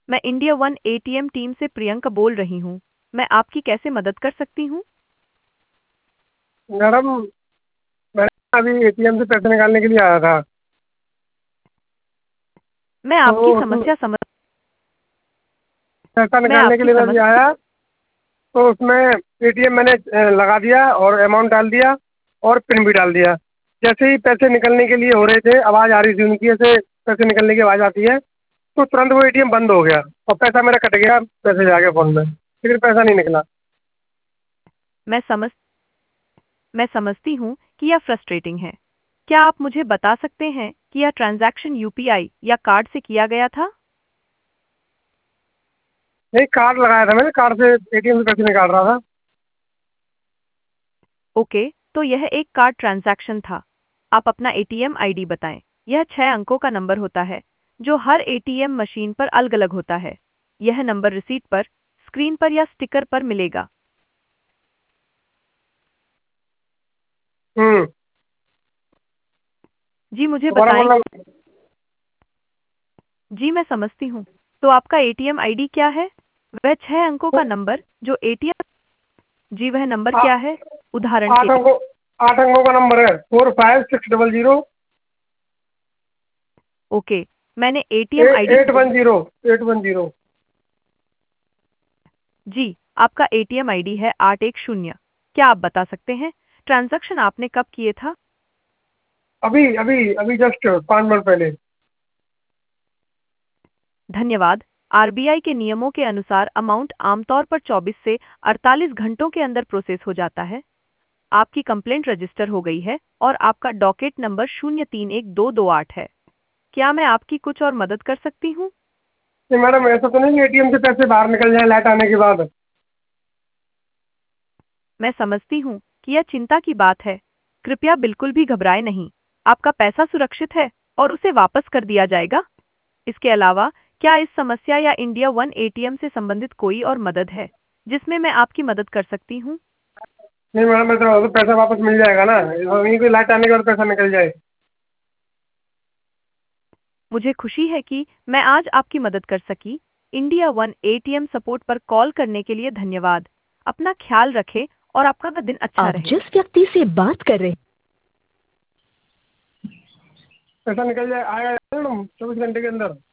मैं India one ATM team से प्रियंका बोल रही हूँ। मैं आपकी कैसे मदद कर सकती हूँ? मैडम, मैं अभी एटीएम से पैसे निकालने के लिए आया था। मैं तो आपकी उसमें समस्या समझ पैसा मैं निकालने के आपकी लिए मैं अभी समस्या आया। तो उसमें एटीएम मैंने लगा दिया और अमाउंट डाल दिया और पिन भी डाल दिया। जैसे ही पैसे निकलने के लिए हो रहे थे, आवाज़ आ रही थी उनकी, ऐसे पैसे निकलने की आवाज़ आती है, तो तुरंत वो एटीएम बंद हो गया और पैसा मेरा कट गया, पैसे आ गए फ़ोन में, लेकिन पैसा नहीं निकला। मैं समझ मैं समझती हूँ कि यह फ्रस्ट्रेटिंग है। क्या आप मुझे बता सकते हैं कि यह ट्रांजैक्शन यूपीआई या कार्ड से किया गया था? नहीं, कार्ड लगाया था मैंने, कार्ड से एटीएम से पैसे निकाल रहा था। ओके, तो यह एक कार्ड ट्रांजैक्शन था। आप अपना एटीएम आईडी बताएं। यह 6 अंकों का नंबर होता है, जो हर एटीएम मशीन पर अलग-अलग होता है। यह नंबर रिसीट पर, स्क्रीन पर या स्टिकर पर मिलेगा। हम्म। जी मुझे दोबारा बताएं। बोलना। जी मैं समझती हूँ। तो आपका एटीएम आईडी क्या है? वह 6 अंकों का नंबर जो एटीएम जी वह नंबर आ- क्या है? उदाहरण के 8 अंकों 8 अंकों का नंबर है, 45600। ओके, मैंने एटीएम आईडी 810 810। जी, आपका एटीएम आईडी है 810। क्या आप बता सकते हैं ट्रांजैक्शन आपने कब किए था? अभी अभी अभी जस्ट 5 मिनट पहले। धन्यवाद। आरबीआई के नियमों के अनुसार अमाउंट आमतौर पर 24 से 48 घंटों के अंदर प्रोसेस हो जाता है। आपकी कंप्लेंट रजिस्टर हो गई है और आपका डॉकेट नंबर 0312228 है। क्या मैं आपकी कुछ और मदद कर सकती हूँ? नहीं मैडम, ऐसा तो नहीं कि एटीएम से पैसे बाहर निकल जाए लाइट आने के बाद? मैं समझती हूँ कि यह चिंता की बात है। कृपया बिल्कुल भी घबराएं नहीं। आपका पैसा सुरक्षित है और उसे वापस कर दिया जाएगा। इसके अलावा, क्या इस समस्या या इंडिया वन एटीएम से संबंधित कोई और मदद है जिसमें मैं आपकी मदद कर सकती हूँ? नहीं मैडम, ऐसा हो तो पैसा वापस मिल जाएगा ना, वहीं कोई लाइट आने के बाद पैसा निकल जाए। मुझे खुशी है कि मैं आज आपकी मदद कर सकी। इंडिया वन एटीएम सपोर्ट पर कॉल करने के लिए धन्यवाद। अपना ख्याल रखें और आपका दिन अच्छा आप रहे। जिस व्यक्ति से बात कर रहे पैसा निकल जाए, आएगा मैडम 24 घंटे के अंदर?